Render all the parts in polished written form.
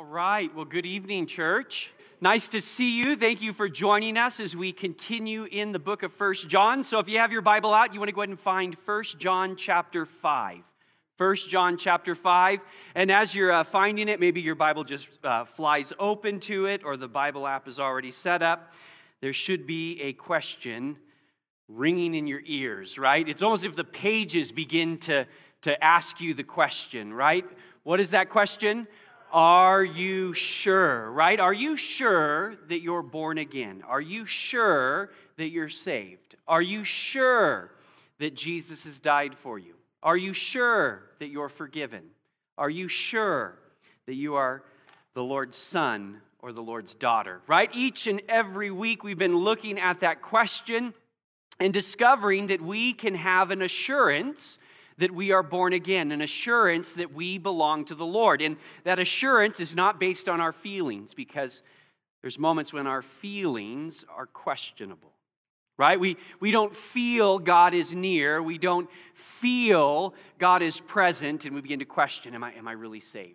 right. Well, good evening, church. Nice to see you. Thank you for joining us as we continue in the book of 1 John. So if you have your Bible out, you want to go ahead and find 1 John chapter 5. 1 John chapter 5. And as you're finding it, maybe your Bible just flies open to it or the Bible app is already set up. There should be a question ringing in your ears, right? It's almost as if the pages begin to ask you the question, right? What is that question? Are you sure, right? Are you sure that you're born again? Are you sure that you're saved? Are you sure that Jesus has died for you? Are you sure that you're forgiven? Are you sure that you are the Lord's son or the Lord's daughter, right? Each and every week we've been looking at that question and discovering that we can have an assurance that we are born again, an assurance that we belong to the Lord. And that assurance is not based on our feelings, because there's moments when our feelings are questionable, right? We don't feel God is near. We don't feel God is present, and we begin to question, am I really saved?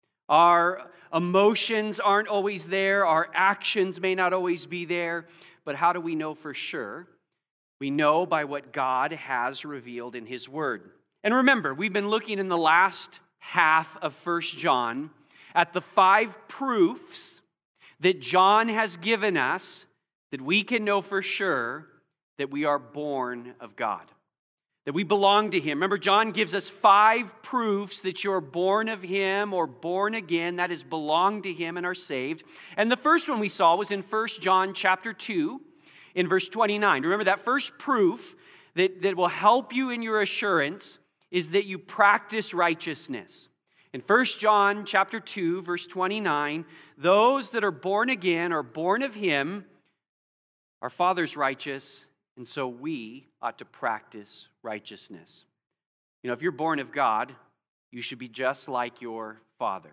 Our emotions aren't always there. Our actions may not always be there. But how do we know for sure? We know by what God has revealed in His Word. And remember, we've been looking in the last half of 1 John at the 5 proofs that John has given us that we can know for sure that we are born of God, that we belong to Him. Remember, John gives us 5 proofs that you're born of Him or born again, that is, belong to Him and are saved. And the first one we saw was in 1 John chapter 2 in verse 29. Remember, that first proof that will help you in your assurance is that you practice righteousness. In 1 John chapter 2, verse 29, those that are born again are born of Him. Our Father's righteous, and so we ought to practice righteousness. You know, if you're born of God, you should be just like your Father.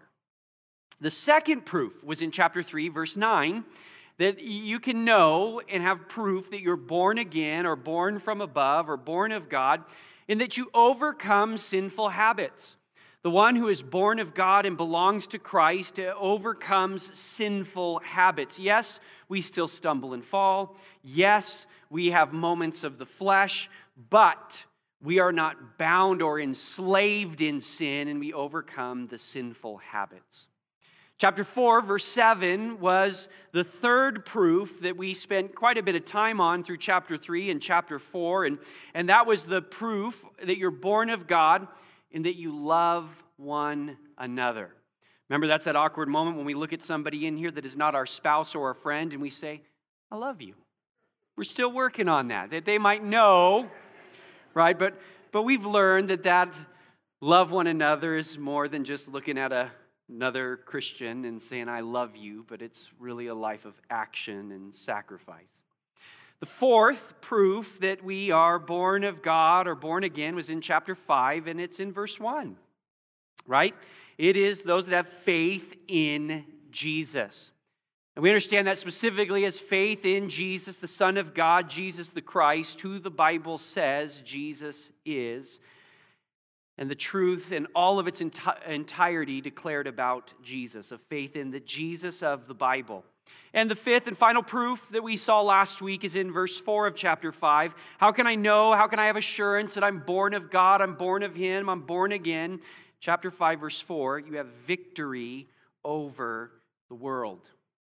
The second proof was in chapter 3, verse 9, that you can know and have proof that you're born again or born from above or born of God, in that you overcome sinful habits. The one who is born of God and belongs to Christ overcomes sinful habits. Yes, we still stumble and fall. Yes, we have moments of the flesh, but we are not bound or enslaved in sin, and we overcome the sinful habits. Chapter 4, verse 7 was the third proof that we spent quite a bit of time on through chapter 3 and chapter 4. And that was the proof that you're born of God and that you love one another. Remember, that's that awkward moment when we look at somebody in here that is not our spouse or our friend and we say, I love you. We're still working on that they might know, right? But we've learned that love one another is more than just looking at another Christian and saying, I love you, but it's really a life of action and sacrifice. The fourth proof that we are born of God or born again was in chapter 5, and it's in verse 1, right? It is those that have faith in Jesus. And we understand that specifically as faith in Jesus, the Son of God, Jesus the Christ, who the Bible says Jesus is, and the truth in all of its entirety declared about Jesus, of faith in the Jesus of the Bible. And the fifth and final proof that we saw last week is in verse 4 of chapter 5. How can I know, how can I have assurance that I'm born of God, I'm born of Him, I'm born again? Chapter 5, verse 4, you have victory over the world.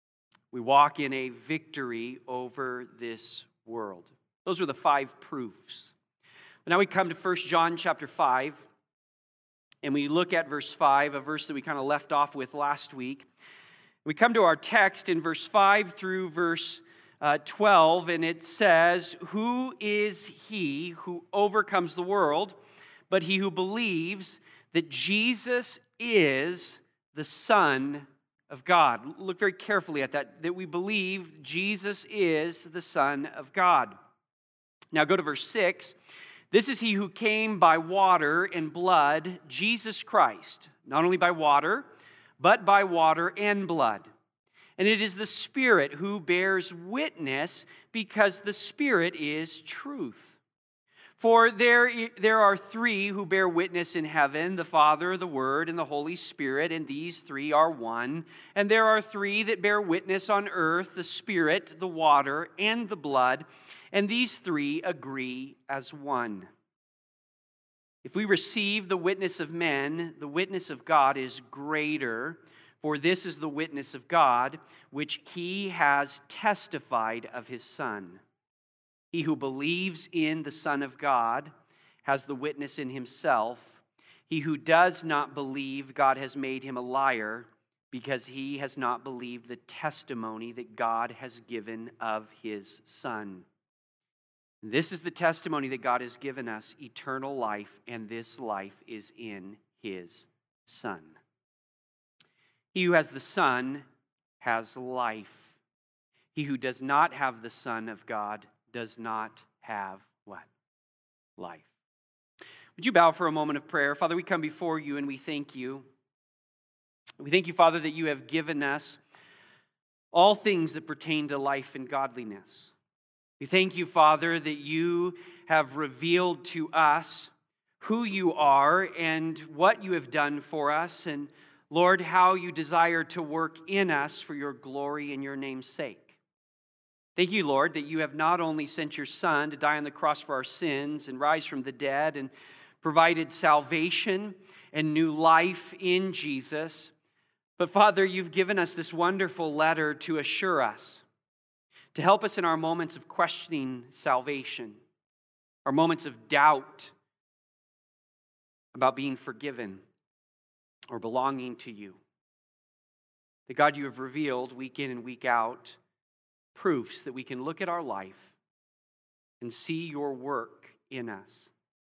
We walk in a victory over this world. Those are the 5 proofs. But now we come to 1 John chapter 5. And we look at verse 5, a verse that we kind of left off with last week. We come to our text in verse 5 through verse 12, and it says, Who is he who overcomes the world, but he who believes that Jesus is the Son of God? Look very carefully at that we believe Jesus is the Son of God. Now go to verse 6. This is he who came by water and blood, Jesus Christ, not only by water, but by water and blood. And it is the Spirit who bears witness, because the Spirit is truth. For there are three who bear witness in heaven, the Father, the Word, and the Holy Spirit, and these three are one. And there are three that bear witness on earth, the Spirit, the water, and the blood, and these three agree as one. If we receive the witness of men, the witness of God is greater, for this is the witness of God, which he has testified of his Son. He who believes in the Son of God has the witness in himself. He who does not believe, God has made him a liar, because he has not believed the testimony that God has given of his Son. This is the testimony that God has given us, eternal life, and this life is in his Son. He who has the Son has life. He who does not have the Son of God does not have what? Life. Would you bow for a moment of prayer? Father, we come before you and we thank you. We thank you, Father, that you have given us all things that pertain to life and godliness. We thank you, Father, that you have revealed to us who you are and what you have done for us, and Lord, how you desire to work in us for your glory and your name's sake. Thank you, Lord, that you have not only sent your Son to die on the cross for our sins and rise from the dead and provided salvation and new life in Jesus, but Father, you've given us this wonderful letter to assure us, to help us in our moments of questioning salvation, our moments of doubt about being forgiven or belonging to you. That God, you have revealed week in and week out proofs that we can look at our life and see your work in us.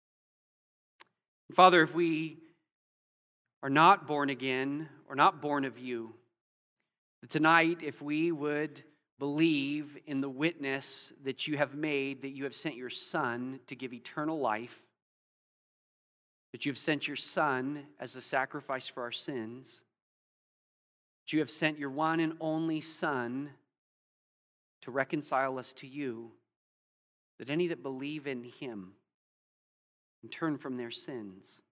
Father, if we are not born again or not born of you, that tonight, if we would believe in the witness that you have made, that you have sent your Son to give eternal life, that you have sent your Son as a sacrifice for our sins, that you have sent your one and only Son to reconcile us to you, that any that believe in him and turn from their sins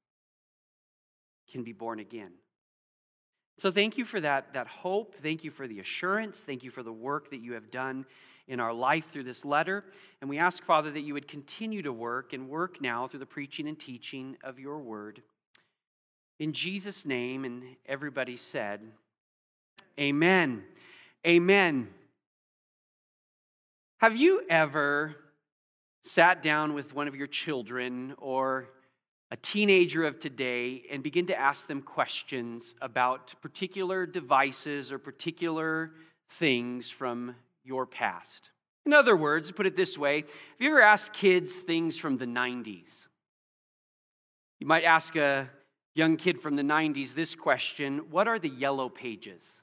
can be born again. So thank you for that hope. Thank you for the assurance. Thank you for the work that you have done in our life through this letter. And we ask, Father, that you would continue to work and work now through the preaching and teaching of your word. In Jesus' name, and everybody said, amen. Amen. Have you ever sat down with one of your children or a teenager of today and begin to ask them questions about particular devices or particular things from your past? In other words, put it this way, have you ever asked kids things from the 90s? You might ask a young kid from the 90s this question: what are the yellow pages?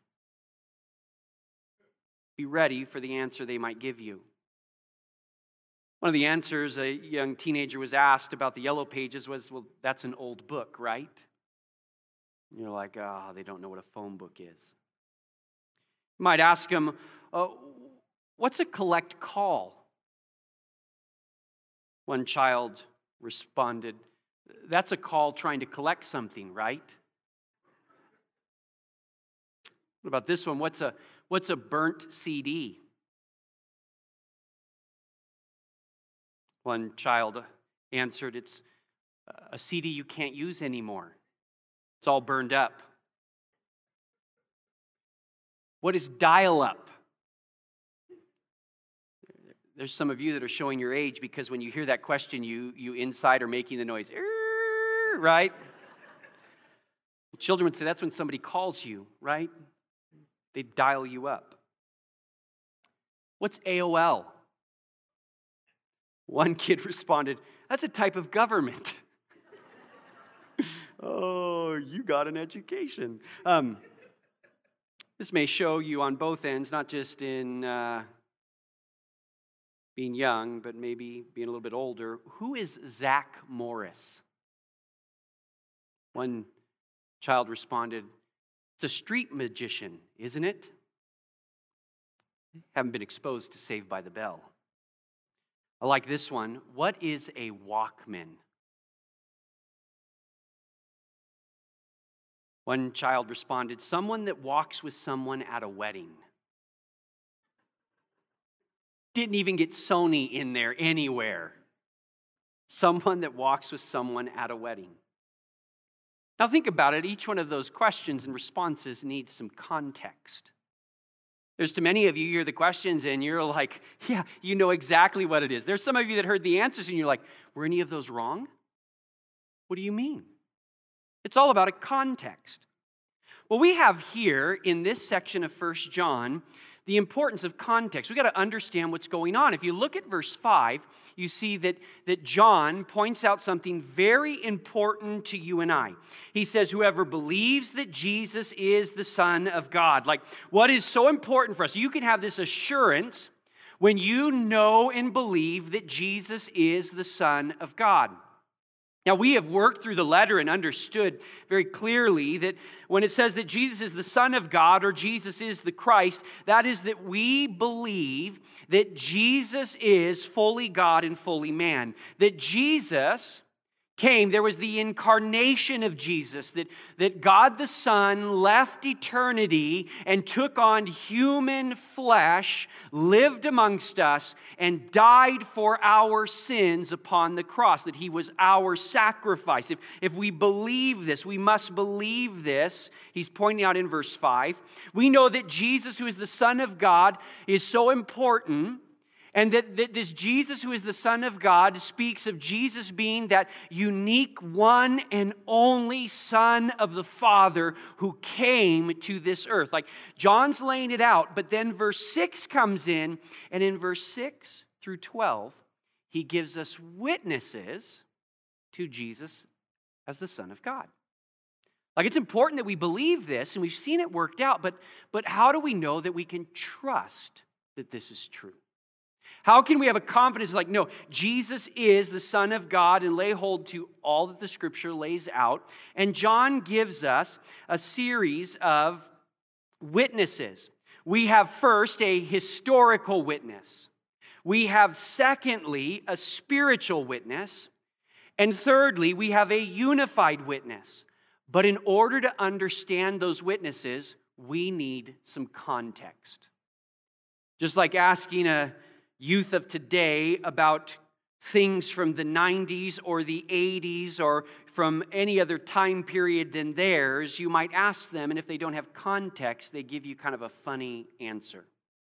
Be ready for the answer they might give you. One of the answers a young teenager was asked about the yellow pages was, well, that's an old book, right? And you're like, oh, they don't know what a phone book is. You might ask them, what's a collect call? One child responded, that's a call trying to collect something, right? What about this one? What's a burnt CD? One child answered, it's a CD you can't use anymore. It's all burned up. What is dial-up? There's some of you that are showing your age because when you hear that question, you inside are making the noise, right? Children would say that's when somebody calls you, right? They dial you up. What's AOL? One kid responded, that's a type of government. Oh, you got an education. This may show you on both ends, not just in being young, but maybe being a little bit older. Who is Zach Morris? One child responded, it's a street magician, isn't it? Haven't been exposed to Saved by the Bell. I like this one. What is a Walkman? One child responded, someone that walks with someone at a wedding. Didn't even get Sony in there anywhere. Someone that walks with someone at a wedding. Now think about it. Each one of those questions and responses needs some context. There's too many of you hear the questions and you're like, yeah, you know exactly what it is. There's some of you that heard the answers and you're like, were any of those wrong? What do you mean? It's all about a context. Well, we have here in this section of 1 John the importance of context. We've got to understand what's going on. If you look at verse 5, you see that John points out something very important to you and I. He says, whoever believes that Jesus is the Son of God. Like, what is so important for us? You can have this assurance when you know and believe that Jesus is the Son of God. Now, we have worked through the letter and understood very clearly that when it says that Jesus is the Son of God or Jesus is the Christ, that is that we believe that Jesus is fully God and fully man. That Jesus came, there was the incarnation of Jesus, that God the Son left eternity and took on human flesh, lived amongst us, and died for our sins upon the cross, that he was our sacrifice. If we believe this, we must believe this. He's pointing out in verse 5. We know that Jesus, who is the Son of God, is so important. And that this Jesus who is the Son of God speaks of Jesus being that unique one and only Son of the Father who came to this earth. Like John's laying it out, but then verse 6 comes in, and in verse 6 through 12, he gives us witnesses to Jesus as the Son of God. Like it's important that we believe this, and we've seen it worked out, but how do we know that we can trust that this is true? How can we have a confidence like, no, Jesus is the Son of God and lay hold to all that the Scripture lays out? And John gives us a series of witnesses. We have first a historical witness. We have secondly a spiritual witness. And thirdly, we have a unified witness. But in order to understand those witnesses, we need some context. Just like asking a youth of today about things from the 90s or the 80s or from any other time period than theirs, you might ask them, and if they don't have context, they give you kind of a funny answer.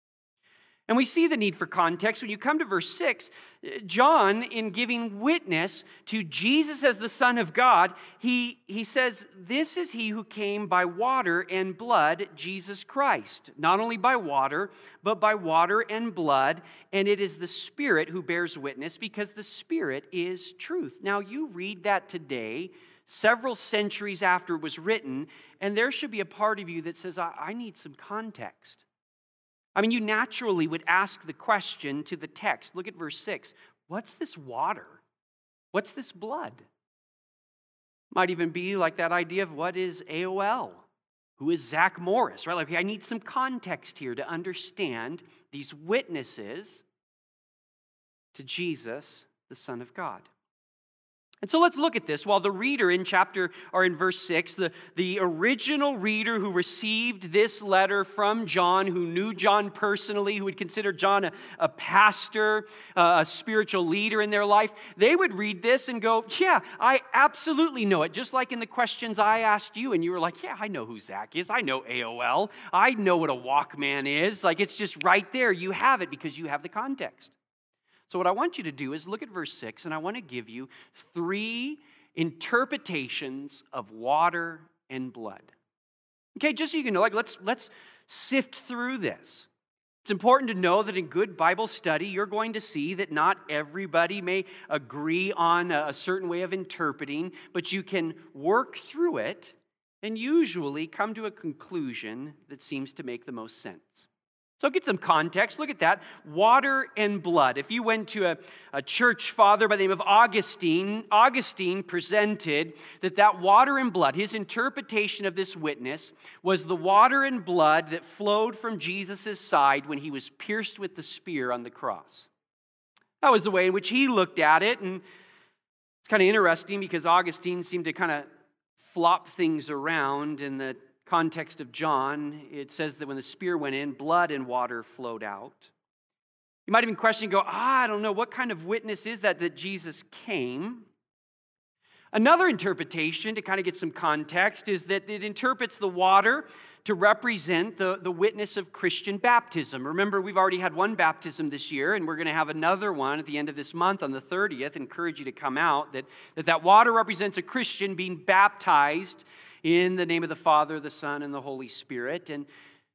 And we see the need for context. When you come to verse 6, John, in giving witness to Jesus as the Son of God, he says, this is he who came by water and blood, Jesus Christ. Not only by water, but by water and blood. And it is the Spirit who bears witness, because the Spirit is truth. Now, you read that today, several centuries after it was written, and there should be a part of you that says, I need some context. I mean, you naturally would ask the question to the text. Look at verse 6. What's this water? What's this blood? Might even be like that idea of what is AOL? Who is Zach Morris, right? Like, I need some context here to understand these witnesses to Jesus, the Son of God. And so let's look at this. While the reader in verse 6, the original reader who received this letter from John, who knew John personally, who would consider John a pastor, a spiritual leader in their life, they would read this and go, yeah, I absolutely know it. Just like in the questions I asked you, and you were like, yeah, I know who Zach is. I know AOL. I know what a Walkman is. Like, it's just right there. You have it because you have the context. So what I want you to do is look at verse 6, and I want to give you 3 interpretations of water and blood. Okay, just so you can know, like let's sift through this. It's important to know that in good Bible study, you're going to see that not everybody may agree on a certain way of interpreting, but you can work through it and usually come to a conclusion that seems to make the most sense. So get some context. Look at that. Water and blood. If you went to a church father by the name of Augustine, Augustine presented that water and blood, his interpretation of this witness, was the water and blood that flowed from Jesus' side when he was pierced with the spear on the cross. That was the way in which he looked at it. And it's kind of interesting because Augustine seemed to kind of flop things around. In the context of John, it says that when the spear went in, blood and water flowed out. You might even question and go, I don't know, what kind of witness is that Jesus came? Another interpretation, to kind of get some context, is that it interprets the water to represent the witness of Christian baptism. Remember, we've already had one baptism this year, and we're going to have another one at the end of this month on the 30th. Encourage you to come out. That water represents a Christian being baptized in the name of the Father, the Son, and the Holy Spirit. And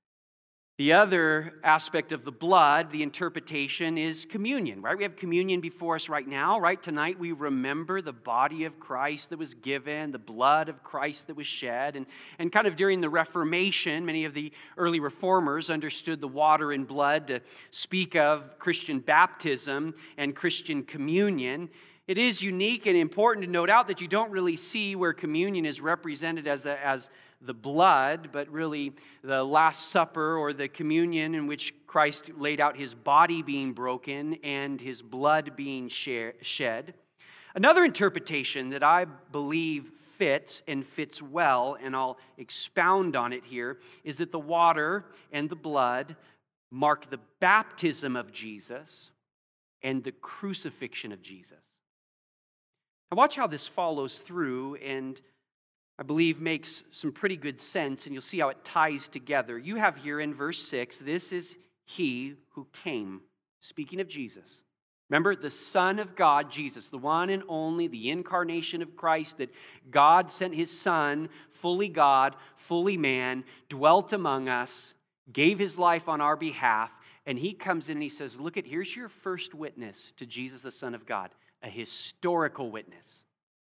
the other aspect of the blood, the interpretation, is communion, right? We have communion before us right now, right? Tonight we remember the body of Christ that was given, the blood of Christ that was shed. And kind of during the Reformation, many of the early reformers understood the water and blood to speak of Christian baptism and Christian communion. It is unique and important to note out that you don't really see where communion is represented as the blood, but really the Last Supper or the communion in which Christ laid out his body being broken and his blood being shed. Another interpretation that I believe fits and fits well, and I'll expound on it here, is that the water and the blood mark the baptism of Jesus and the crucifixion of Jesus. Now watch how this follows through, and I believe makes some pretty good sense, and you'll see how it ties together. You have here in verse 6, this is he who came, speaking of Jesus. Remember, the Son of God, Jesus, the one and only, the incarnation of Christ, that God sent his Son, fully God, fully man, dwelt among us, gave his life on our behalf, and he comes in and he says, look, here's your first witness to Jesus, the Son of God, a historical witness.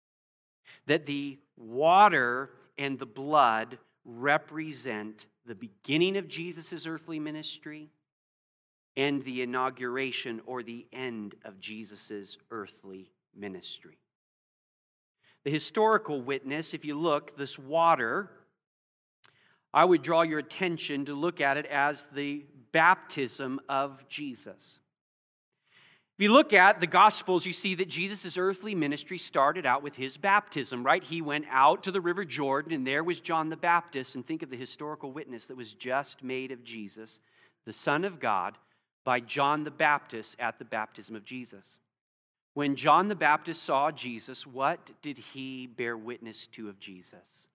That the water and the blood represent the beginning of Jesus' earthly ministry and the inauguration or the end of Jesus' earthly ministry. The historical witness, if you look, this water, I would draw your attention to look at it as the baptism of Jesus. If you look at the Gospels, you see that Jesus' earthly ministry started out with his baptism, right? He went out to the River Jordan, and there was John the Baptist. And think of the historical witness that was just made of Jesus, the Son of God, by John the Baptist at the baptism of Jesus. When John the Baptist saw Jesus, what did he bear witness to of Jesus?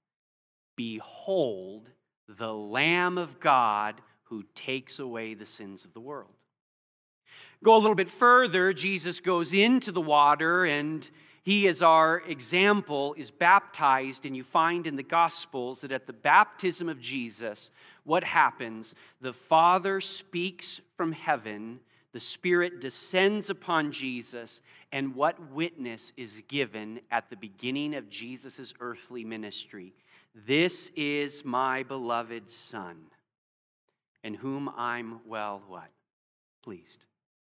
Behold, the Lamb of God who takes away the sins of the world. Go a little bit further, Jesus goes into the water, and he, as our example, is baptized. And you find in the Gospels that at the baptism of Jesus, what happens? The Father speaks from heaven, the Spirit descends upon Jesus, and what witness is given at the beginning of Jesus' earthly ministry? This is my beloved Son, in whom I'm well, what? Pleased.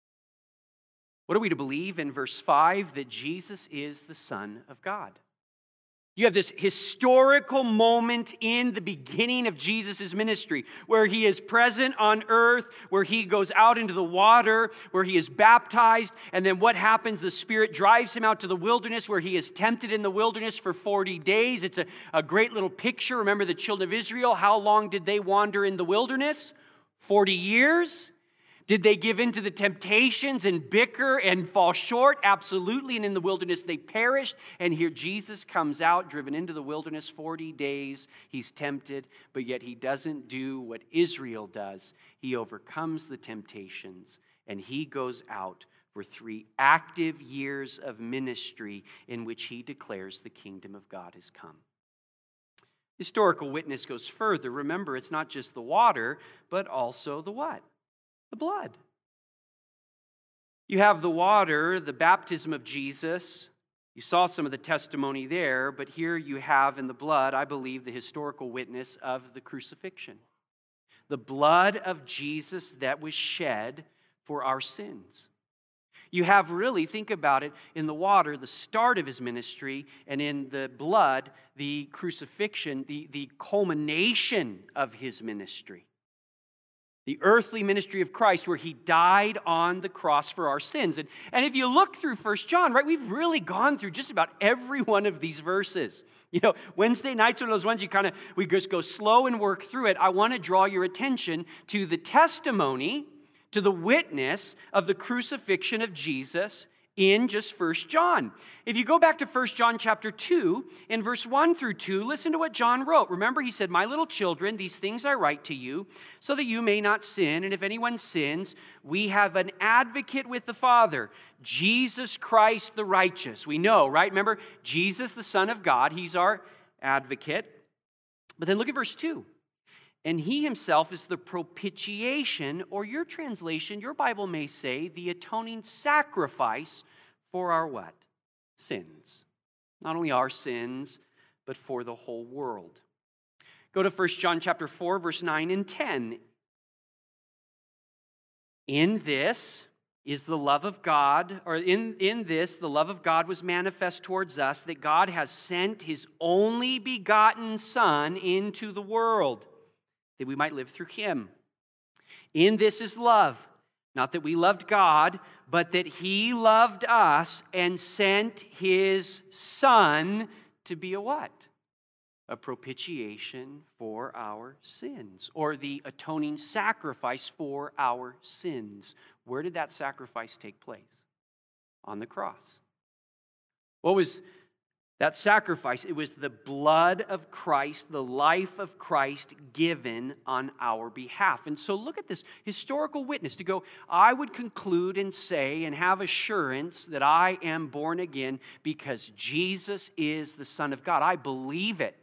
What are we to believe in verse 5? That Jesus is the Son of God. You have this historical moment in the beginning of Jesus' ministry where he is present on earth, where he goes out into the water, where he is baptized, and then what happens? The Spirit drives him out to the wilderness where he is tempted in the wilderness for 40 days. It's a great little picture. Remember the children of Israel, how long did they wander in the wilderness? 40 years. Did they give in to the temptations and bicker and fall short? Absolutely. And in the wilderness they perished. And here Jesus comes out, driven into the wilderness 40 days. He's tempted, but yet he doesn't do what Israel does. He overcomes the temptations, and he goes out for 3 active years of ministry in which he declares the kingdom of God has come. Historical witness goes further. Remember, it's not just the water, but also the what? The blood. You have the water, the baptism of Jesus. You saw some of the testimony there, but here you have in the blood, I believe, the historical witness of the crucifixion. The blood of Jesus that was shed for our sins. You have really, think about it, in the water, the start of his ministry, and in the blood, the crucifixion, the culmination of his ministry. The earthly ministry of Christ, where he died on the cross for our sins. And if you look through 1 John, right, we've really gone through just about every one of these verses. You know, Wednesday nights are those ones we just go slow and work through it. I want to draw your attention to the testimony, to the witness of the crucifixion of Jesus in just 1 John. If you go back to 1 John chapter 2, in verse 1 through 2, listen to what John wrote. Remember, he said, "My little children, these things I write to you, so that you may not sin. And if anyone sins, we have an advocate with the Father, Jesus Christ the righteous." We know, right? Remember, Jesus, the Son of God, he's our advocate. But then look at verse 2. "And he himself is the propitiation," or your translation, your Bible may say, the atoning sacrifice for our what? Sins. Not only our sins, but for the whole world. Go to 1 John chapter 4, verse 9 and 10. "In this is the love of God," or in this, the love of God was manifest towards us, that God has sent his only begotten Son into the world, that we might live through him. "In this is love, not that we loved God, but that he loved us and sent his Son to be a what? A propitiation for our sins," or the atoning sacrifice for our sins. Where did that sacrifice take place? On the cross. What was that sacrifice? It was the blood of Christ, the life of Christ given on our behalf. And so look at this historical witness to go, I would conclude and say and have assurance that I am born again because Jesus is the Son of God. I believe it.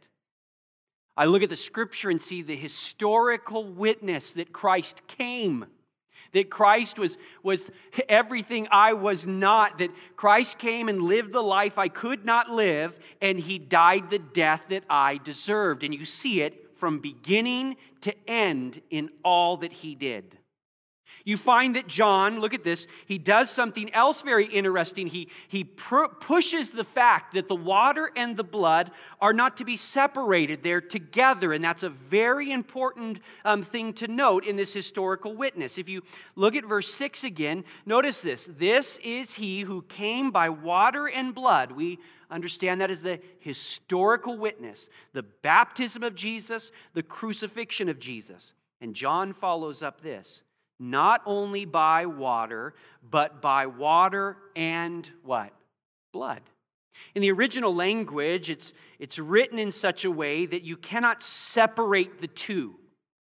I look at the scripture and see the historical witness that Christ came. That Christ was everything I was not. That Christ came and lived the life I could not live, and he died the death that I deserved. And you see it from beginning to end in all that he did. You find that John, look at this, he does something else very interesting. He pushes the fact that the water and the blood are not to be separated. They're together, and that's a very important thing to note in this historical witness. If you look at verse 6 again, notice this. "This is he who came by water and blood." We understand that as the historical witness, the baptism of Jesus, the crucifixion of Jesus. And John follows up this. "Not only by water, but by water and" what? "Blood." In the original language, it's written in such a way that you cannot separate the two.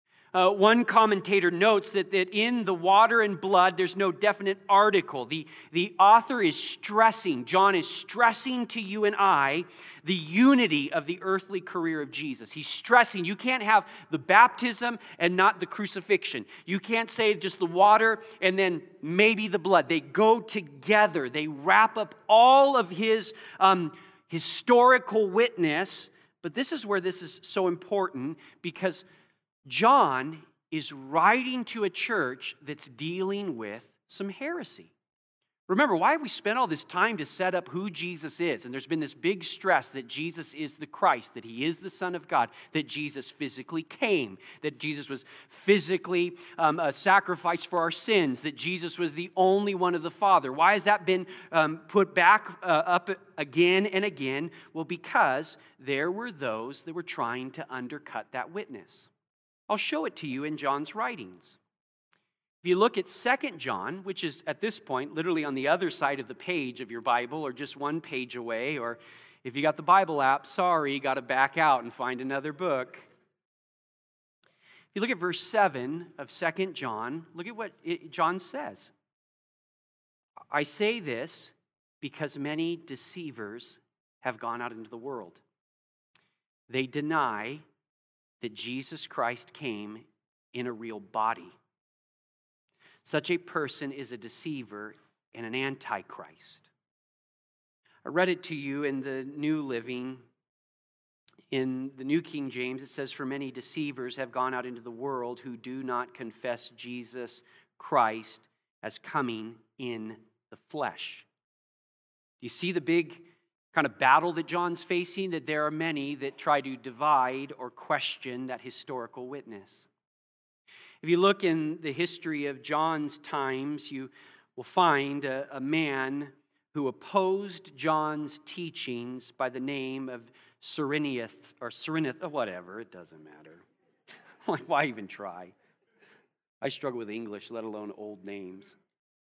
One commentator notes that in the water and blood, there's no definite article. The author is stressing, John is stressing to you and I, the unity of the earthly career of Jesus. He's stressing you can't have the baptism and not the crucifixion. You can't say just the water and then maybe the blood. They go together. They wrap up all of his historical witness. But this is where this is so important, because John is writing to a church that's dealing with some heresy. Remember, why have we spent all this time to set up who Jesus is? And there's been this big stress that Jesus is the Christ, that he is the Son of God, that Jesus physically came, that Jesus was physically a sacrifice for our sins, that Jesus was the only one of the Father. Why has that been put back up again and again? Well, because there were those that were trying to undercut that witness. I'll show it to you in John's writings. If you look at 2 John, which is at this point literally on the other side of the page of your Bible or just one page away, or if you got the Bible app, sorry, you got to back out and find another book. If you look at verse 7 of 2 John, look at what John says. "I say this because many deceivers have gone out into the world. They deny that Jesus Christ came in a real body. Such a person is a deceiver and an antichrist." I read it to you in the New Living. In the New King James, it says, "For many deceivers have gone out into the world who do not confess Jesus Christ as coming in the flesh." You see the big kind of battle that John's facing, that there are many that try to divide or question that historical witness. If you look in the history of John's times, you will find a man who opposed John's teachings by the name of Cyrenius, or whatever, it doesn't matter. Like, why even try? I struggle with English, let alone old names.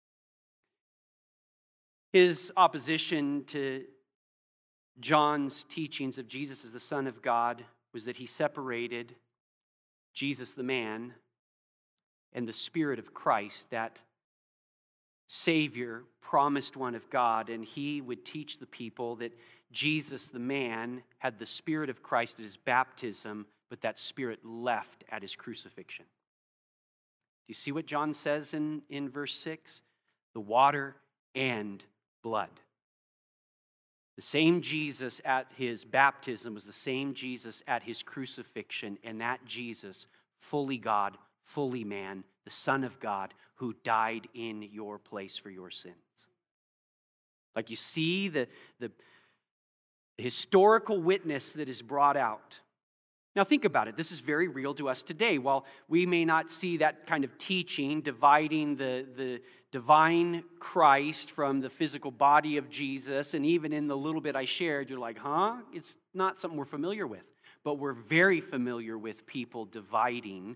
His opposition to John's teachings of Jesus as the Son of God was that he separated Jesus the man and the Spirit of Christ, that Savior, promised one of God, and he would teach the people that Jesus the man had the Spirit of Christ at his baptism, but that Spirit left at his crucifixion. Do you see what John says in verse 6? The water and blood. The same Jesus at his baptism was the same Jesus at his crucifixion, and that Jesus, fully God, fully man, the Son of God, who died in your place for your sins. Like, you see the historical witness that is brought out. Now think about it. This is very real to us today. While we may not see that kind of teaching dividing the divine Christ from the physical body of Jesus, and even in the little bit I shared, you're like, huh? It's not something we're familiar with. But we're very familiar with people dividing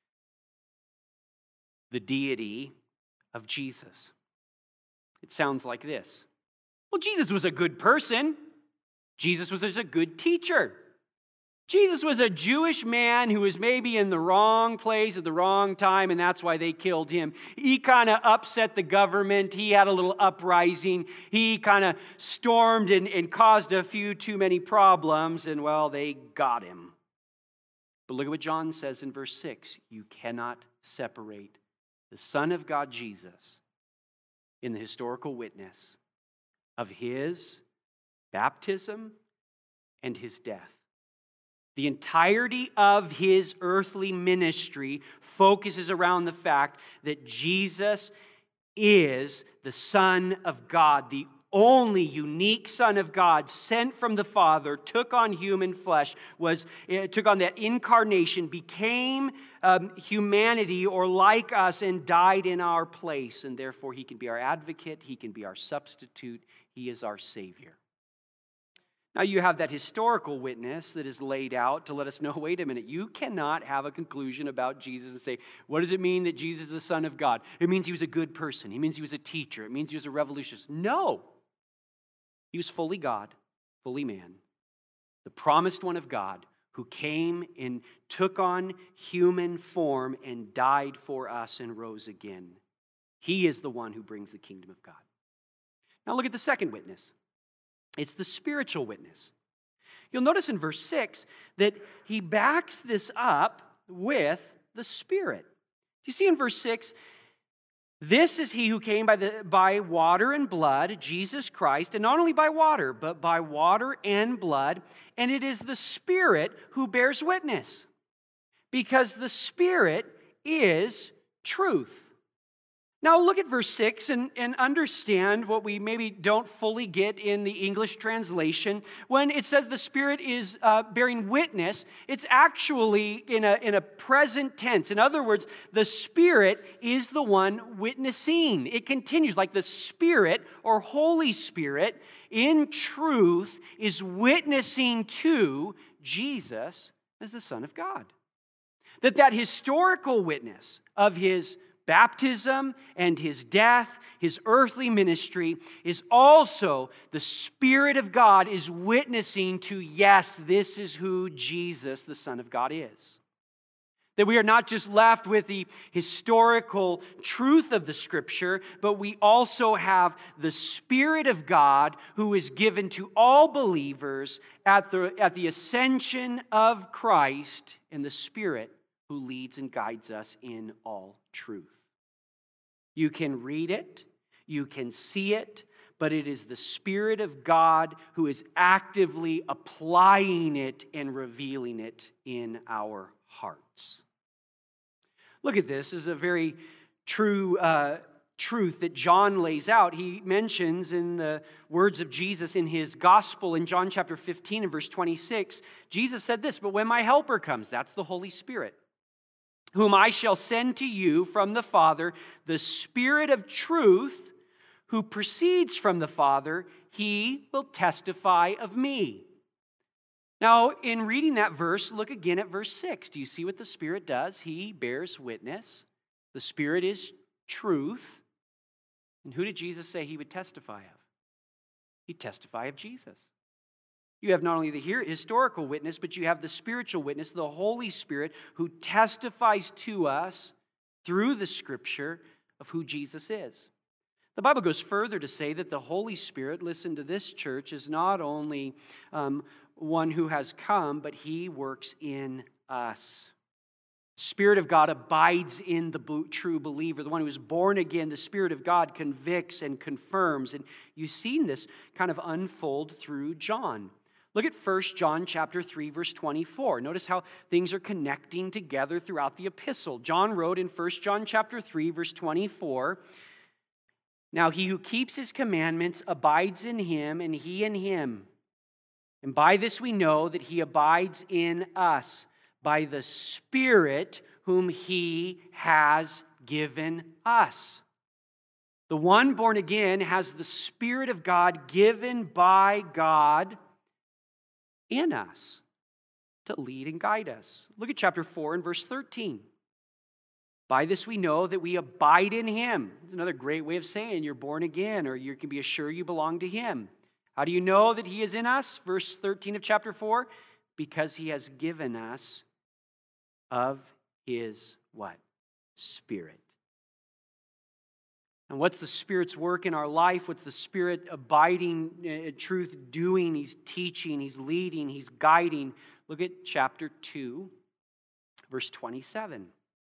the deity of Jesus. It sounds like this. Well, Jesus was a good person. Jesus was a good teacher. Jesus was a Jewish man who was maybe in the wrong place at the wrong time, and that's why they killed him. He kind of upset the government. He had a little uprising. He kind of stormed and caused a few too many problems, and well, they got him. But look at what John says in verse 6. You cannot separate the Son of God, Jesus, in the historical witness of his baptism and his death. The entirety of his earthly ministry focuses around the fact that Jesus is the Son of God, the only unique Son of God, sent from the Father, took on human flesh, took on that incarnation, became humanity or like us, and died in our place. And therefore, he can be our advocate, he can be our substitute, he is our Savior. Now you have that historical witness that is laid out to let us know, wait a minute, you cannot have a conclusion about Jesus and say, what does it mean that Jesus is the Son of God? It means he was a good person. It means he was a teacher. It means he was a revolutionist. No. He was fully God, fully man, the promised one of God who came and took on human form and died for us and rose again. He is the one who brings the kingdom of God. Now look at the second witness. It's the spiritual witness. You'll notice in verse 6 that he backs this up with the Spirit. You see in verse 6, this is he who came by water and blood, Jesus Christ, and not only by water, but by water and blood, and it is the Spirit who bears witness, because the Spirit is truth. Now look at verse 6 and understand what we maybe don't fully get in the English translation. When it says the Spirit is bearing witness, it's actually in a present tense. In other words, the Spirit is the one witnessing. It continues like the Spirit or Holy Spirit in truth is witnessing to Jesus as the Son of God. That historical witness of his baptism and his death, his earthly ministry, is also the Spirit of God is witnessing to, yes, this is who Jesus, the Son of God, is. That we are not just left with the historical truth of the Scripture, but we also have the Spirit of God who is given to all believers at the ascension of Christ, and the Spirit who leads and guides us in all truth. You can read it, you can see it, but it is the Spirit of God who is actively applying it and revealing it in our hearts. Look at this. This is a very true truth that John lays out. He mentions in the words of Jesus in his gospel in John chapter 15 and verse 26, Jesus said this, but when my helper comes, that's the Holy Spirit. whom I shall send to you from the Father, the Spirit of truth, who proceeds from the Father, he will testify of me. Now, in reading that verse, look again at verse 6. Do you see what the Spirit does? He bears witness. The Spirit is truth. And who did Jesus say he would testify of? He'd testify of Jesus. You have not only the historical witness, but you have the spiritual witness, the Holy Spirit, who testifies to us through the Scripture of who Jesus is. The Bible goes further to say that the Holy Spirit, listen to this, church, is not only one who has come, but he works in us. Spirit of God abides in the true believer, the one who is born again. The Spirit of God convicts and confirms. And you've seen this kind of unfold through John. Look at 1 John chapter 3, verse 24. Notice how things are connecting together throughout the epistle. John wrote in 1 John chapter 3, verse 24, "Now he who keeps his commandments abides in him, and he in him. And by this we know that he abides in us, by the Spirit whom he has given us." The one born again has the Spirit of God given by God in us to lead and guide us. Look at chapter 4 and verse 13. By this we know that we abide in him. It's another great way of saying you're born again, or you can be assured you belong to him. How do you know that he is in us? Verse 13 of chapter 4. Because he has given us of his what? Spirit. And what's the Spirit's work in our life? What's the Spirit abiding truth doing? He's teaching, he's leading, he's guiding. Look at chapter 2, verse 27.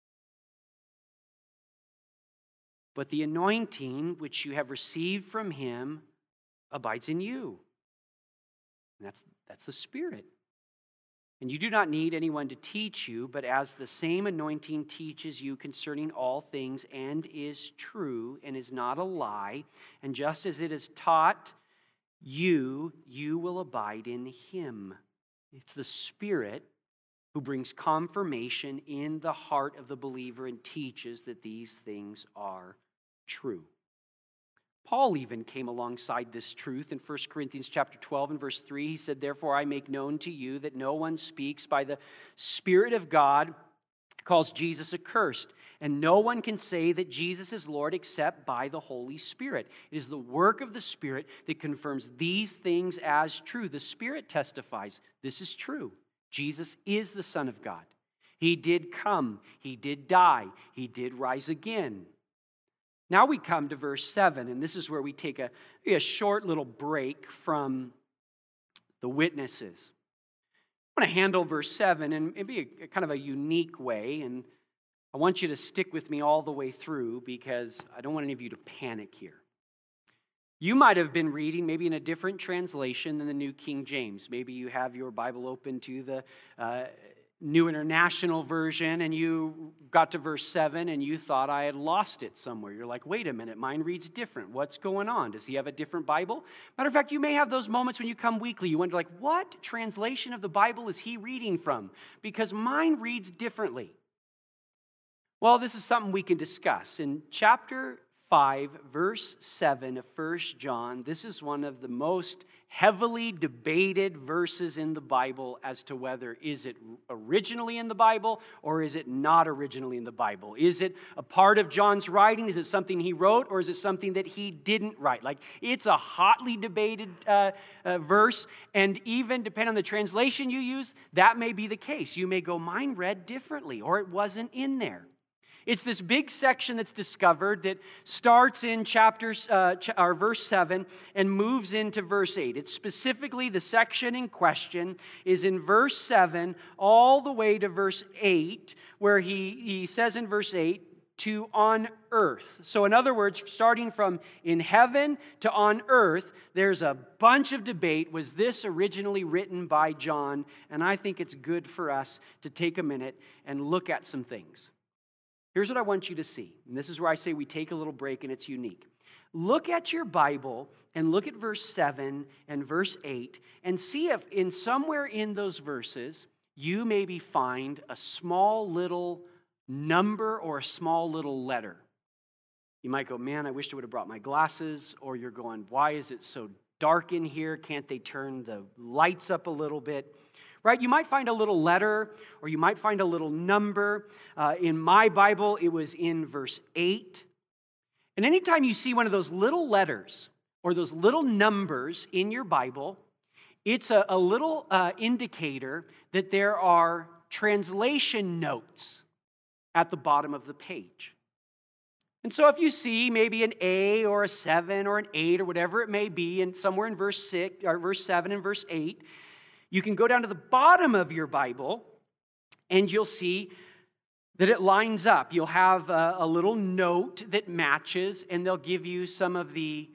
But the anointing which you have received from him abides in you. And that's the Spirit. And you do not need anyone to teach you, but as the same anointing teaches you concerning all things and is true and is not a lie, and just as it is taught you, you will abide in him. It's the Spirit who brings confirmation in the heart of the believer and teaches that these things are true. Paul even came alongside this truth in 1 Corinthians chapter 12 and verse 3. He said, "Therefore I make known to you that no one speaks by the Spirit of God calls Jesus accursed, and no one can say that Jesus is Lord except by the Holy Spirit." It is the work of the Spirit that confirms these things as true. The Spirit testifies, this is true. Jesus is the Son of God. He did come. He did die. He did rise again. Now we come to verse 7, and this is where we take a short little break from the witnesses. I want to handle verse 7 and be a kind of a unique way, and I want you to stick with me all the way through because I don't want any of you to panic here. You might have been reading maybe in a different translation than the New King James. Maybe you have your Bible open to the New International Version, and you got to verse 7 and you thought I had lost it somewhere. You're like, wait a minute, mine reads different. What's going on? Does he have a different Bible? Matter of fact, you may have those moments when you come weekly. You wonder, like, what translation of the Bible is he reading from? Because mine reads differently. Well, this is something we can discuss. In chapter 5, verse 7 of 1 John, this is one of the most heavily debated verses in the Bible as to whether is it originally in the Bible or is it not originally in the Bible. Is it a part of John's writing? Is it something he wrote or is it something that he didn't write? Like, it's a hotly debated verse, and even depending on the translation you use, that may be the case. You may go, mine read differently, or it wasn't in there. It's this big section that's discovered that starts in verse 7 and moves into verse 8. It's specifically the section in question is in verse 7 all the way to verse 8, where he says in verse 8, to on earth. So in other words, starting from in heaven to on earth, there's a bunch of debate. Was this originally written by John? And I think it's good for us to take a minute and look at some things. Here's what I want you to see. And this is where I say we take a little break and it's unique. Look at your Bible and look at verse 7 and verse 8 and see if in somewhere in those verses you maybe find a small little number or a small little letter. You might go, man, I wish I would have brought my glasses. Or you're going, why is it so dark in here? Can't they turn the lights up a little bit? Right? You might find a little letter or you might find a little number. In my Bible, it was in verse 8. And anytime you see one of those little letters or those little numbers in your Bible, it's a little indicator that there are translation notes at the bottom of the page. And so if you see maybe an A or a 7 or an 8 or whatever it may be, and somewhere in verse 6 or verse 7 and verse 8, you can go down to the bottom of your Bible and you'll see that it lines up. You'll have a little note that matches, and they'll give you some of the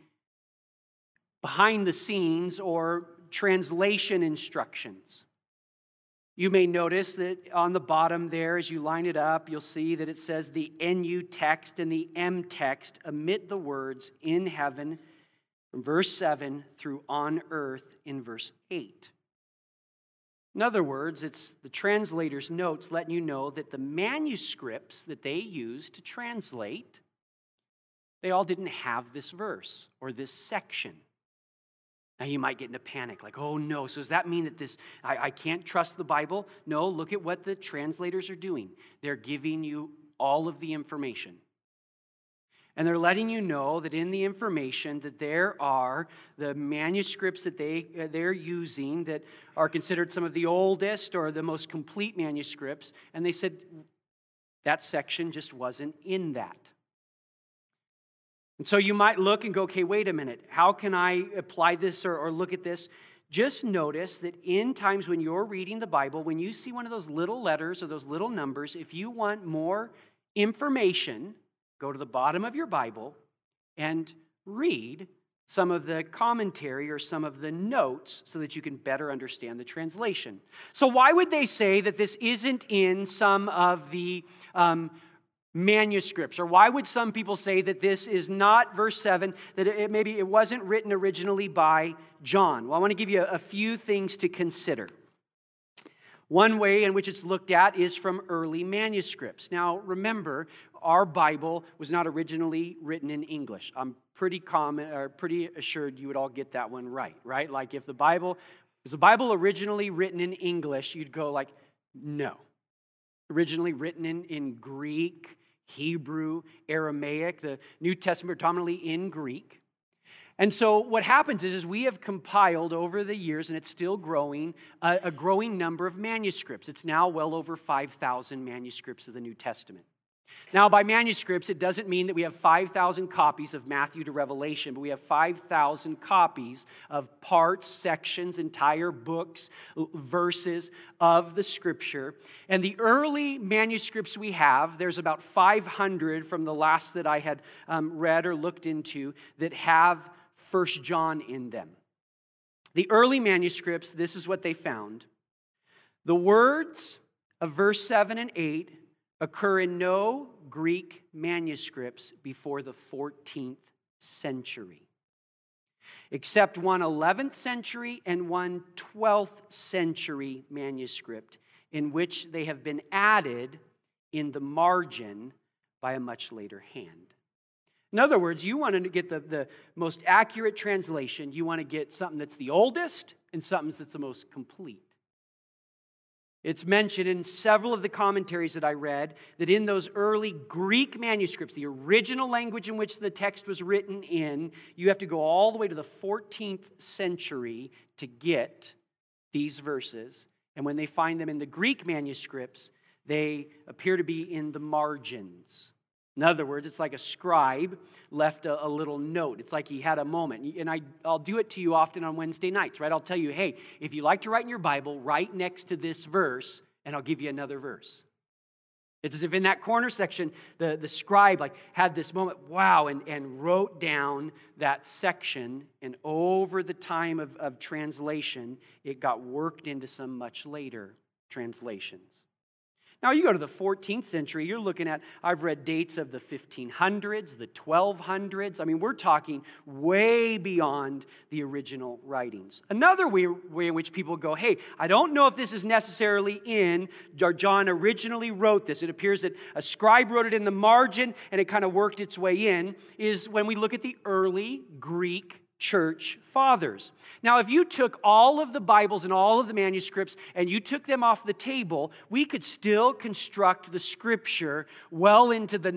behind the scenes or translation instructions. You may notice that on the bottom there, as you line it up, you'll see that it says the NU text and the M text omit the words in heaven from verse 7 through on earth in verse 8. In other words, it's the translator's notes letting you know that the manuscripts that they used to translate, they all didn't have this verse or this section. Now you might get into panic, like, oh no, so does that mean that I can't trust the Bible? No, look at what the translators are doing. They're giving you all of the information. And they're letting you know that in the information that there are the manuscripts that they're using that are considered some of the oldest or the most complete manuscripts. And they said that section just wasn't in that. And so you might look and go, okay, wait a minute. How can I apply this or look at this? Just notice that in times when you're reading the Bible, when you see one of those little letters or those little numbers, if you want more information, go to the bottom of your Bible and read some of the commentary or some of the notes so that you can better understand the translation. So why would they say that this isn't in some of the manuscripts? Or why would some people say that this is not verse 7, that maybe it wasn't written originally by John? Well, I want to give you a few things to consider. One way in which it's looked at is from early manuscripts. Now, remember, our Bible was not originally written in English. I'm pretty assured you would all get that one right? Like if the Bible was originally written in English, you'd go like, no. Originally written in Greek, Hebrew, Aramaic, the New Testament predominantly in Greek. And so what happens is we have compiled over the years, and it's still growing, a growing number of manuscripts. It's now well over 5,000 manuscripts of the New Testament. Now, by manuscripts, it doesn't mean that we have 5,000 copies of Matthew to Revelation, but we have 5,000 copies of parts, sections, entire books, verses of the Scripture. And the early manuscripts we have, there's about 500 from the last that I had read or looked into that have 1 John in them. The early manuscripts, this is what they found. The words of verse 7 and 8 occur in no Greek manuscripts before the 14th century, except one 11th century and one 12th century manuscript in which they have been added in the margin by a much later hand. In other words, you want to get the most accurate translation. You want to get something that's the oldest and something that's the most complete. It's mentioned in several of the commentaries that I read that in those early Greek manuscripts, the original language in which the text was written in, you have to go all the way to the 14th century to get these verses. And when they find them in the Greek manuscripts, they appear to be in the margins. In other words, it's like a scribe left a little note. It's like he had a moment. And I'll do it to you often on Wednesday nights, right? I'll tell you, hey, if you like to write in your Bible, write next to this verse, and I'll give you another verse. It's as if in that corner section, the scribe had this moment, wow, and wrote down that section, and over the time of translation, it got worked into some much later translations. Now, you go to the 14th century, you're looking at, I've read dates of the 1500s, the 1200s. I mean, we're talking way beyond the original writings. Another way in which people go, hey, I don't know if this is necessarily in, or John originally wrote this. It appears that a scribe wrote it in the margin and it kind of worked its way in, is when we look at the early Greek church fathers. Now, if you took all of the Bibles and all of the manuscripts and you took them off the table, we could still construct the Scripture well into the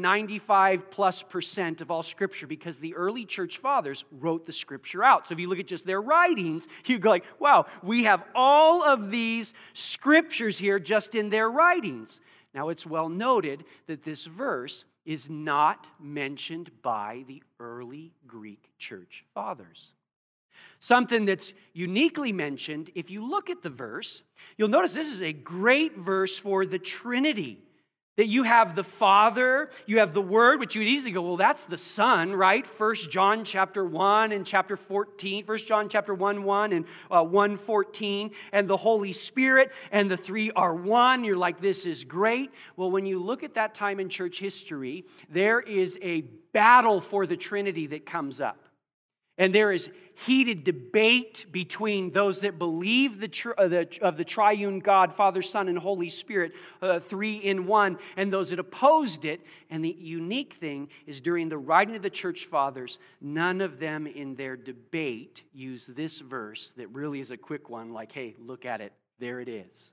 95+% of all Scripture, because the early church fathers wrote the Scripture out. So if you look at just their writings, you go like, wow, we have all of these Scriptures here just in their writings. Now, it's well noted that this verse is not mentioned by the early Greek church fathers. Something that's uniquely mentioned, if you look at the verse, you'll notice this is a great verse for the Trinity. That you have the Father, you have the Word, which you would easily go, well, that's the Son, right? 1 John chapter 1 and chapter 14, 1 John chapter 1:1 and 1:14, and the Holy Spirit, and the three are one. You're like, this is great. Well, when you look at that time in church history, there is a battle for the Trinity that comes up. And there is heated debate between those that believe of the triune God, Father, Son, and Holy Spirit, three in one, and those that opposed it. And the unique thing is, during the writing of the church fathers, none of them in their debate use this verse that really is a quick one, like, hey, look at it, there it is.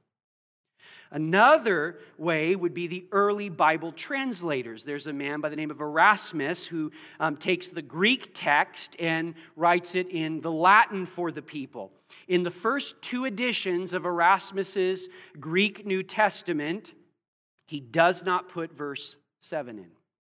Another way would be the early Bible translators. There's a man by the name of Erasmus who takes the Greek text and writes it in the Latin for the people. In the first two editions of Erasmus's Greek New Testament, he does not put verse 7 in.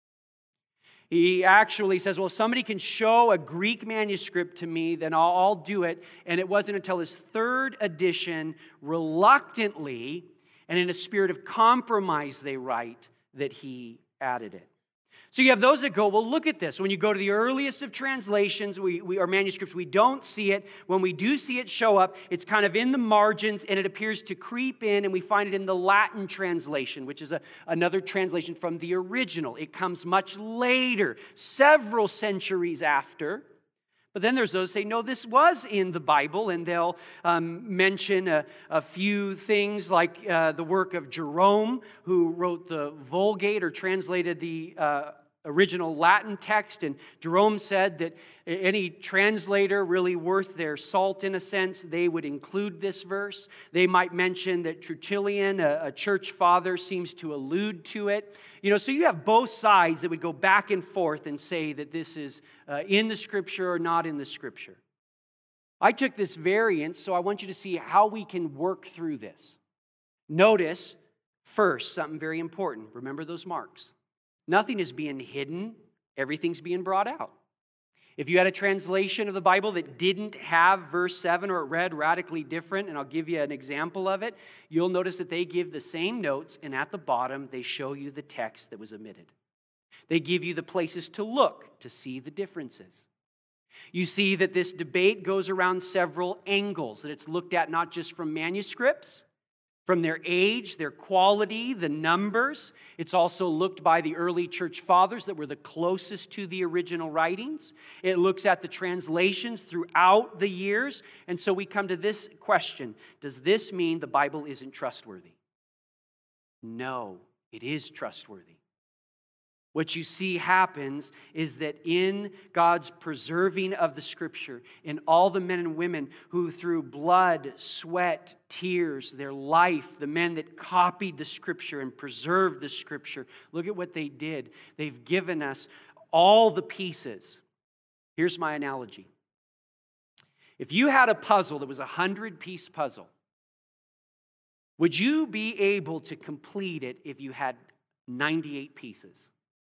He actually says, well, if somebody can show a Greek manuscript to me, then I'll do it. And it wasn't until his third edition, reluctantly, and in a spirit of compromise, they write, that he added it. So you have those that go, well, look at this. When you go to the earliest of translations, or manuscripts, we don't see it. When we do see it show up, it's kind of in the margins, and it appears to creep in, and we find it in the Latin translation, which is another translation from the original. It comes much later, several centuries after. But then there's those who say, no, this was in the Bible, and they'll mention a few things like the work of Jerome, who wrote the Vulgate or translated the original Latin text. And Jerome said that any translator really worth their salt, in a sense, they would include this verse. They might mention that Tertullian, a church father, seems to allude to it. You know, so you have both sides that would go back and forth and say that this is in the Scripture or not in the Scripture. I took this variance, so I want you to see how we can work through this. Notice, first, something very important. Remember those marks. Nothing is being hidden. Everything's being brought out. If you had a translation of the Bible that didn't have verse 7 or it read radically different, and I'll give you an example of it, you'll notice that they give the same notes, and at the bottom, they show you the text that was omitted. They give you the places to look to see the differences. You see that this debate goes around several angles, that it's looked at not just from manuscripts, from their age, their quality, the numbers. It's also looked by the early church fathers that were the closest to the original writings. It looks at the translations throughout the years. And so we come to this question: does this mean the Bible isn't trustworthy? No, it is trustworthy. What you see happens is that in God's preserving of the Scripture, in all the men and women who through blood, sweat, tears, their life, the men that copied the Scripture and preserved the Scripture, look at what they did. They've given us all the pieces. Here's my analogy. If you had a puzzle that was a 100-piece puzzle, would you be able to complete it if you had 98 pieces?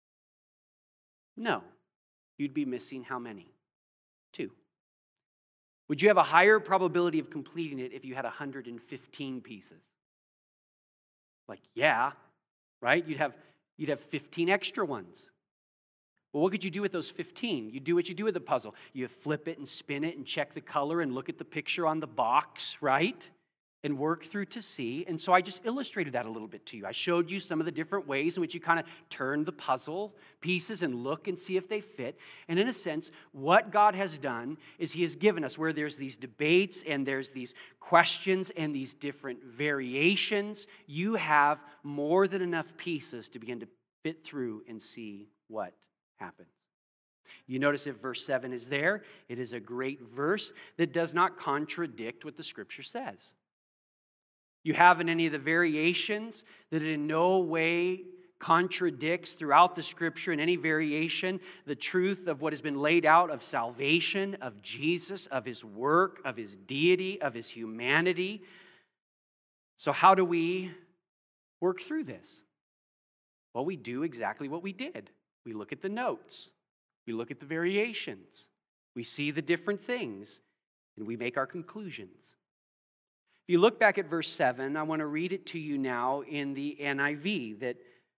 No. You'd be missing how many? 2. Would you have a higher probability of completing it if you had 115 pieces? Like, yeah, right? You'd have 15 extra ones. Well, what could you do with those 15? You do what you do with the puzzle. You flip it and spin it and check the color and look at the picture on the box, right? and work through to see. And so I just illustrated that a little bit to you. I showed you some of the different ways in which you kind of turn the puzzle pieces and look and see if they fit. And in a sense, what God has done is He has given us, where there's these debates and there's these questions and these different variations, you have more than enough pieces to begin to fit through and see what happens. You notice if verse 7 is there, it is a great verse that does not contradict what the Scripture says. You have in any of the variations that it in no way contradicts throughout the Scripture in any variation the truth of what has been laid out of salvation, of Jesus, of His work, of His deity, of His humanity. So how do we work through this? Well, we do exactly what we did. We look at the notes. We look at the variations. We see the different things, and we make our conclusions. If you look back at verse 7, I want to read it to you now in the NIV that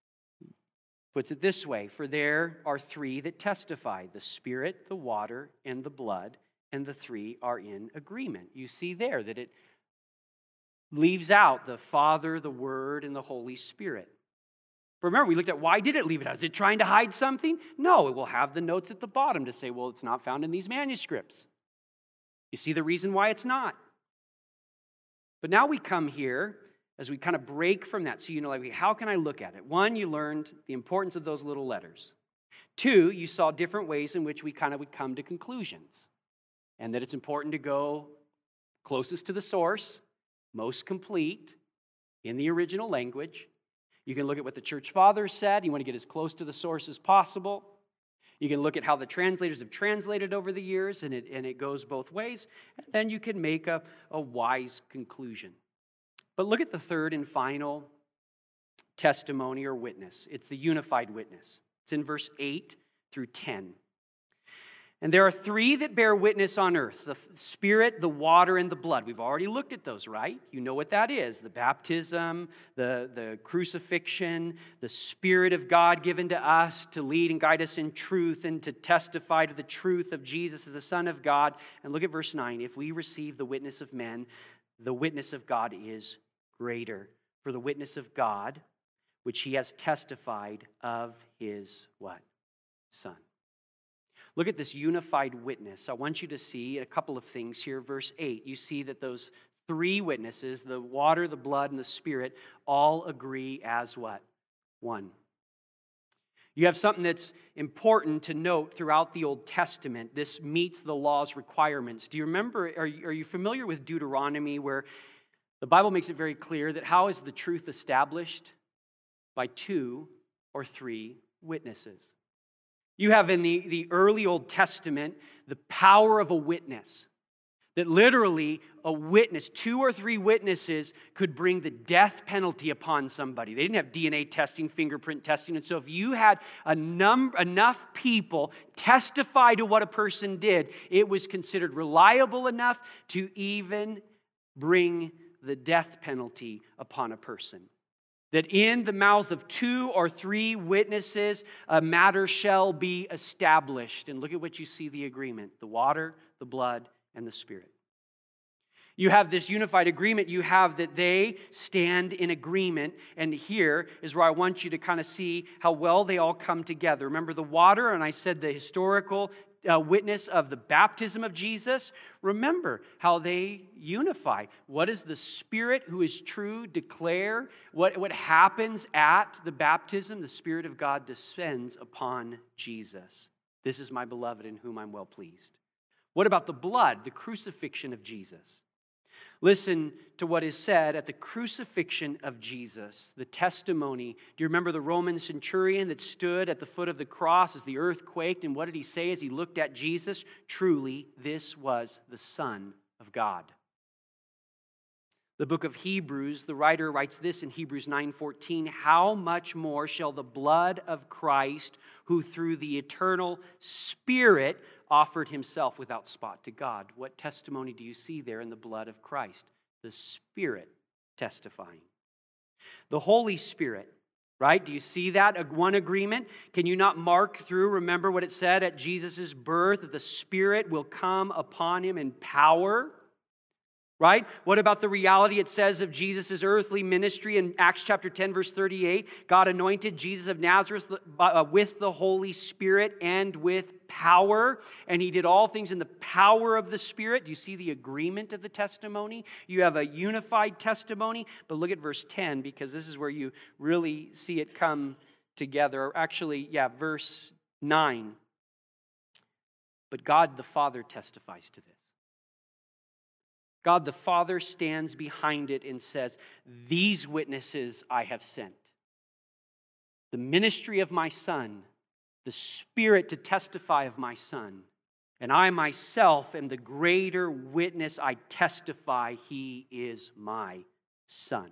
puts it this way: for there are three that testify, the Spirit, the water, and the blood, and the three are in agreement. You see there that it leaves out the Father, the Word, and the Holy Spirit. Remember, we looked at why did it leave it out? Is it trying to hide something? No, it will have the notes at the bottom to say, well, it's not found in these manuscripts. You see the reason why it's not. But now we come here as we kind of break from that. So, like, how can I look at it? One, you learned the importance of those little letters. Two, you saw different ways in which we kind of would come to conclusions. And that it's important to go closest to the source, most complete, in the original language. You can look at what the church fathers said. You want to get as close to the source as possible. You can look at how the translators have translated over the years, and it goes both ways. And then you can make a wise conclusion. But look at the third and final testimony or witness. It's the unified witness. It's in verse 8 through 10. And there are three that bear witness on earth: the Spirit, the water, and the blood. We've already looked at those, right? You know what that is: the baptism, the crucifixion, the Spirit of God given to us to lead and guide us in truth and to testify to the truth of Jesus as the Son of God. And look at verse 9. If we receive the witness of men, the witness of God is greater. For the witness of God, which He has testified of His what? Son. Look at this unified witness. I want you to see a couple of things here. Verse 8, you see that those three witnesses, the water, the blood, and the Spirit, all agree as what? One. You have something that's important to note throughout the Old Testament. This meets the law's requirements. Do you remember, are you familiar with Deuteronomy, where the Bible makes it very clear that how is the truth established? By two or three witnesses. You have in the early Old Testament the power of a witness. That literally a witness, two or three witnesses, could bring the death penalty upon somebody. They didn't have DNA testing, fingerprint testing. And so if you had enough people testify to what a person did, it was considered reliable enough to even bring the death penalty upon a person. That in the mouth of two or three witnesses, a matter shall be established. And look at what you see the agreement: the water, the blood, and the Spirit. You have this unified agreement. You have that they stand in agreement. And here is where I want you to kind of see how well they all come together. Remember the water, and I said the historical witness of the baptism of Jesus. Remember how they unify. What does the Spirit, who is true, declare? What happens at the baptism? The Spirit of God descends upon Jesus. This is my beloved in whom I'm well pleased. What about the blood, the crucifixion of Jesus? Listen to what is said at the crucifixion of Jesus, the testimony. Do you remember the Roman centurion that stood at the foot of the cross as the earth quaked? And what did he say as he looked at Jesus? Truly, this was the Son of God. The book of Hebrews, the writer writes this in Hebrews 9:14, how much more shall the blood of Christ, who through the eternal Spirit offered himself without spot to God. What testimony do you see there in the blood of Christ? The Spirit testifying. The Holy Spirit, right? Do you see that? One agreement. Can you not mark through? Remember what it said at Jesus' birth, that the Spirit will come upon him in power. right? What about the reality it says of Jesus' earthly ministry in Acts chapter 10, verse 38? God anointed Jesus of Nazareth with the Holy Spirit and with power, and he did all things in the power of the Spirit. Do you see the agreement of the testimony? You have a unified testimony, but look at verse 10, because this is where you really see it come together. Or actually, verse 9. But God the Father testifies to this. God the Father stands behind it and says, these witnesses I have sent. The ministry of my Son, the Spirit to testify of my Son, and I myself am the greater witness. I testify he is my Son.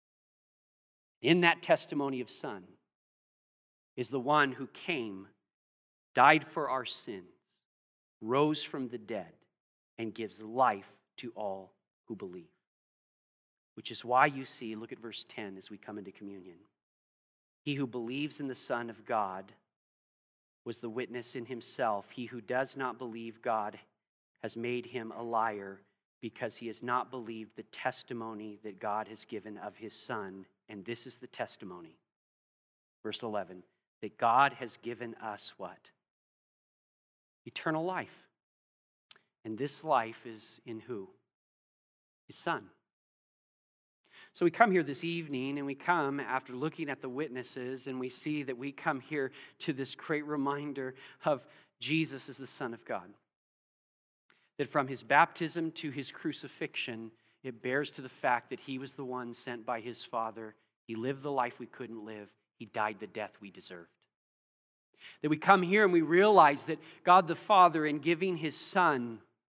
In that testimony of Son is the one who came, died for our sins, rose from the dead, and gives life to all who believe. Which is why you see, look at verse 10 as we come into communion. He who believes in the Son of God was the witness in himself. He who does not believe God has made him a liar, because he has not believed the testimony that God has given of his Son. And this is the testimony. Verse 11, that God has given us what? Eternal life. And this life is in who? His Son. So we come here this evening, and we come after looking at the witnesses, and we see that we come here to this great reminder of Jesus as the Son of God. That from his baptism to his crucifixion, it bears to the fact that he was the one sent by his Father. He lived the life we couldn't live. He died the death we deserved. That we come here and we realize that God the Father, in giving his Son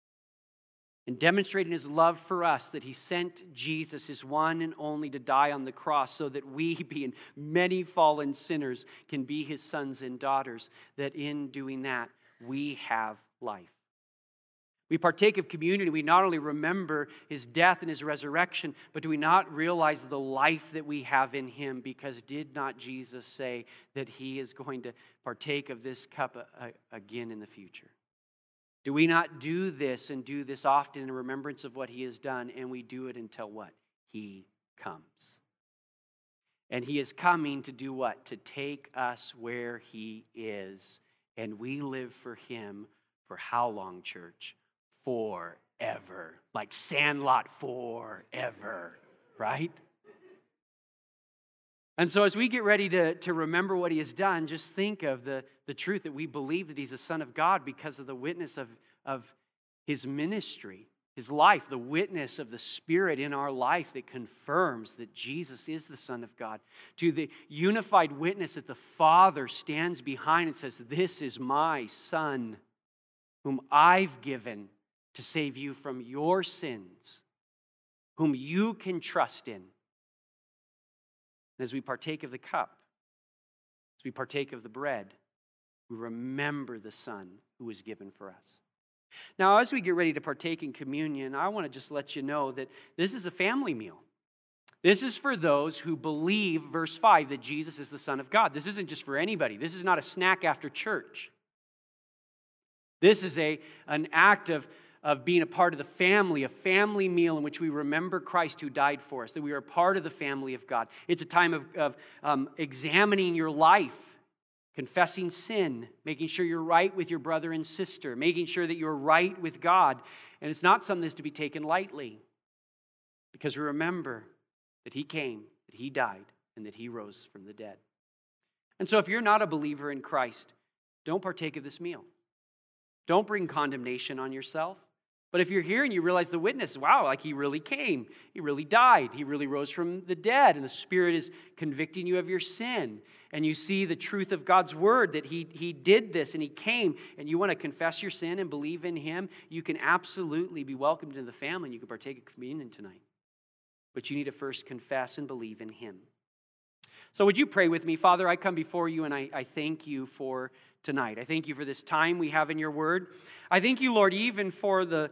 and demonstrating his love for us, that he sent Jesus, his one and only, to die on the cross so that we, being many fallen sinners, can be his sons and daughters, that in doing that, we have life. We partake of communion. We not only remember his death and his resurrection, but do we not realize the life that we have in him? Because did not Jesus say that he is going to partake of this cup again in the future? Do we not do this and do this often in remembrance of what he has done? And we do it until what? He comes. And he is coming to do what? To take us where he is. And we live for him for how long, church? Forever. Like Sandlot, forever. Right? And so as we get ready to remember what he has done, just think of the truth that we believe that he's the Son of God because of the witness of his ministry, his life, the witness of the Spirit in our life that confirms that Jesus is the Son of God, to the unified witness that the Father stands behind and says, this is my Son whom I've given to save you from your sins, whom you can trust in. And as we partake of the cup, as we partake of the bread, we remember the Son who was given for us. Now, as we get ready to partake in communion, I want to just let you know that this is a family meal. This is for those who believe, verse 5, that Jesus is the Son of God. This isn't just for anybody. This is not a snack after church. This is an act of being a part of the family, a family meal in which we remember Christ who died for us, that we are a part of the family of God. It's a time of examining your life, confessing sin, making sure you're right with your brother and sister, making sure that you're right with God. And it's not something that's to be taken lightly, because we remember that he came, that he died, and that he rose from the dead. And so if you're not a believer in Christ, don't partake of this meal. Don't bring condemnation on yourself. But if you're here and you realize the witness, wow, like he really came, he really died, he really rose from the dead, and the Spirit is convicting you of your sin, and you see the truth of God's word, that he did this and he came, and you want to confess your sin and believe in him, you can absolutely be welcomed in the family and you can partake of communion tonight. But you need to first confess and believe in him. So would you pray with me? Father, I come before you and I thank you for tonight. I thank you for this time we have in your word. I thank you, Lord, even for the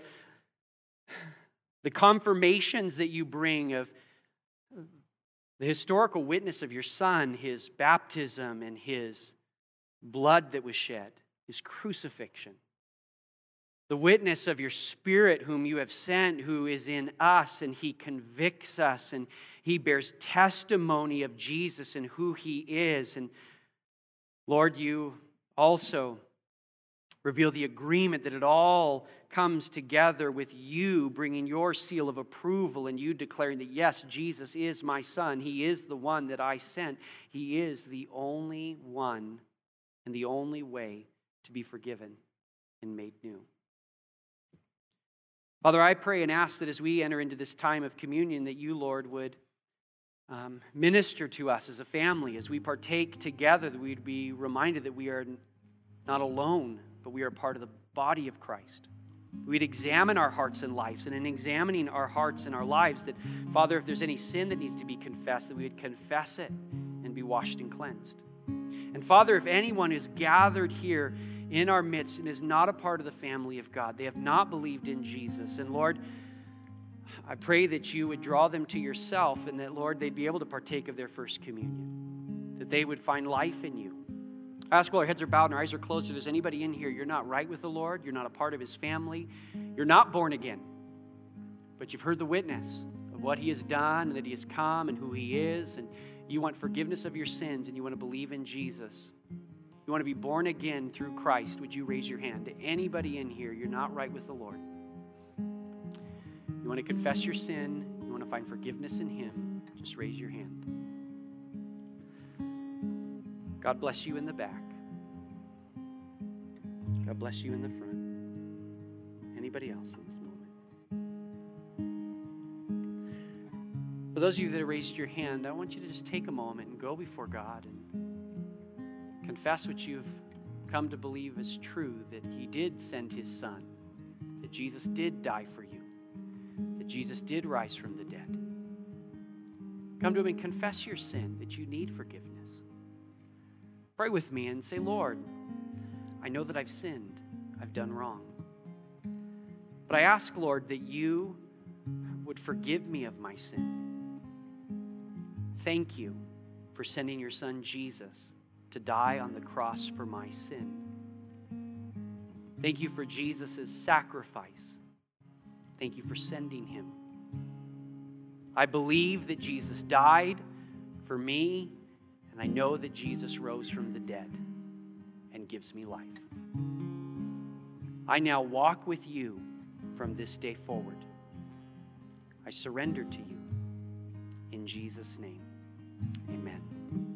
confirmations that you bring of the historical witness of your Son, his baptism and his blood that was shed, his crucifixion. the witness of your Spirit whom you have sent, who is in us, and he convicts us, and he bears testimony of Jesus and who he is. And Lord, you also reveal the agreement that it all comes together with you bringing your seal of approval and you declaring that, yes, Jesus is my Son. He is the one that I sent. He is the only one and the only way to be forgiven and made new. Father, I pray and ask that as we enter into this time of communion, that you, Lord, would minister to us as a family, as we partake together, that we'd be reminded that we are not alone, but we are part of the body of Christ. We'd examine our hearts and lives, and in examining our hearts and our lives, that, Father, if there's any sin that needs to be confessed, that we would confess it and be washed and cleansed. And Father, if anyone is gathered here in our midst and is not a part of the family of God, they have not believed in Jesus, and Lord, I pray that you would draw them to yourself and that, Lord, they'd be able to partake of their first communion, that they would find life in you. I ask while our heads are bowed and our eyes are closed, if there's anybody in here, you're not right with the Lord, you're not a part of his family, you're not born again, but you've heard the witness of what he has done and that he has come and who he is, and you want forgiveness of your sins and you want to believe in Jesus. You want to be born again through Christ. Would you raise your hand? To anybody in here, you're not right with the Lord. You want to confess your sin, you want to find forgiveness in him, just raise your hand. God bless you in the back. God bless you in the front. Anybody else in this moment? For those of you that have raised your hand, I want you to just take a moment and go before God and confess what you've come to believe is true, that he did send his Son, that Jesus did die for you, that Jesus did rise from the dead. Come to him and confess your sin, that you need forgiveness. Pray with me and say, Lord, I know that I've sinned. I've done wrong. But I ask, Lord, that you would forgive me of my sin. Thank you for sending your Son, Jesus, to die on the cross for my sin. Thank you for Jesus' sacrifice. Thank you for sending him. I believe that Jesus died for me, and I know that Jesus rose from the dead and gives me life. I now walk with you from this day forward. I surrender to you. In Jesus' name, amen.